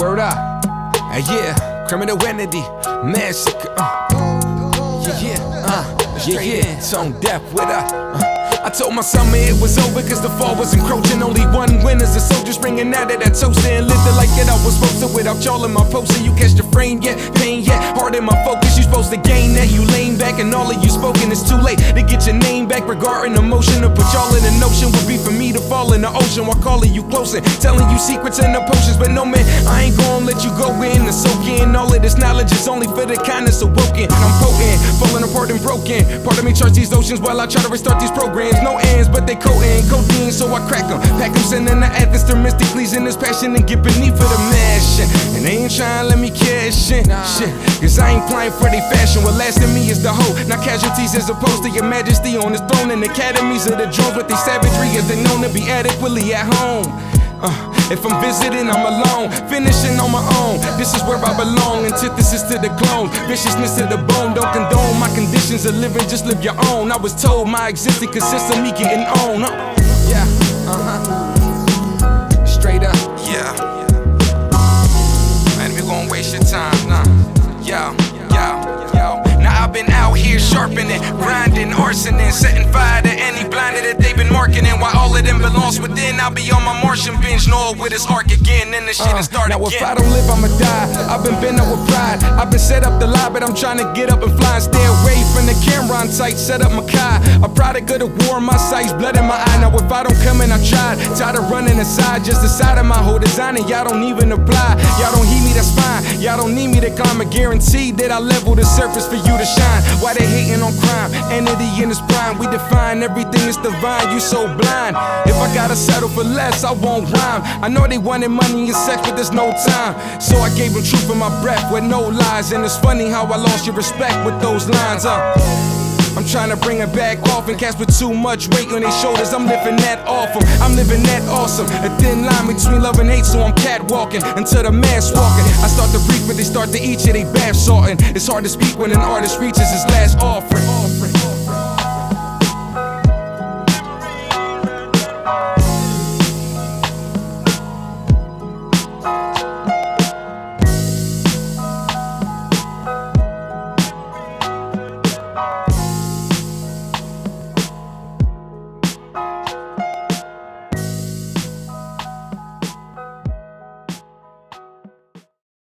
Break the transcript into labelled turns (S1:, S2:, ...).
S1: Word up. Yeah, criminal entity, massacre. Yeah, tone deaf with I told my summer it was over cause the fall was encroaching. Only one winner's the soldiers ringing out of that toaster and lived it like that I was supposed to. Without y'all in my poster, you catch the frame yet, pain yet, hard in my focus. You supposed to gain that, you lean back and all of you spoken. It's too late to get your name back regarding emotion. To put y'all in the notion would be for me to fall in the ocean while calling you close and telling you secrets and the potions. But no man, I ain't gonna let you go in and soak in. All of this knowledge is only for the kindness awoken. I'm potent, falling apart and broken. Part of me charts these oceans while I try to restart these programs. No ends, but they codeine, so I crack them. Pack them, sending the Athens to Mysticles in this passion and get beneath for the mashing. And they ain't trying to let me cash in. Shit, cause I ain't playing for they fashion. What lasting me is the hope, not casualties as opposed to your majesty on his throne. And academies of the drones with their savagery as they known to be adequately at home. If I'm visiting, I'm alone, finishing on my own. This is where I belong, antithesis to the clones, viciousness to the bone. Don't condone my conditions of living, just live your own. I was told my existence consists of me getting on. Yeah, straight up. Yeah, man, we gon' waste your time, nah. Yo. Now I've been out here sharpening, grinding, arsoning, setting fire to any blinded that they've been marketing. While all of them belongs within, I'll be on my Martian binge, Noah with his arc again, then the shit is start again. Now if I don't live, I'ma die. I've been bent up with pride. I've been set up to lie, but I'm trying to get up and fly and stay away from the camera on tight. Set up my car. A product of the war in my sights, blood in my eye. Now if I don't come in, I tried. Tired of running aside, just the side of my whole design, and y'all don't even apply. Y'all don't heed me, that's fine. Y'all don't need me to climb. I guarantee that I level the surface for you to shine. Why they hating on crime? Entity in its prime. We define everything is divine. You so blind. If I gotta settle for less, I won't rhyme. I know they wanted money and sex, but there's no time. So I gave them truth in my breath with no lies. And it's funny how I lost your respect with those lines. I'm trying to bring it back off and cats with too much weight on their shoulders. I'm living that off them. I'm living that awesome. A thin line between love and hate, so I'm catwalking until the mass walking. I start to breathe, but they start to eat you, they bath salting. It's hard to speak when an artist reaches his last offering.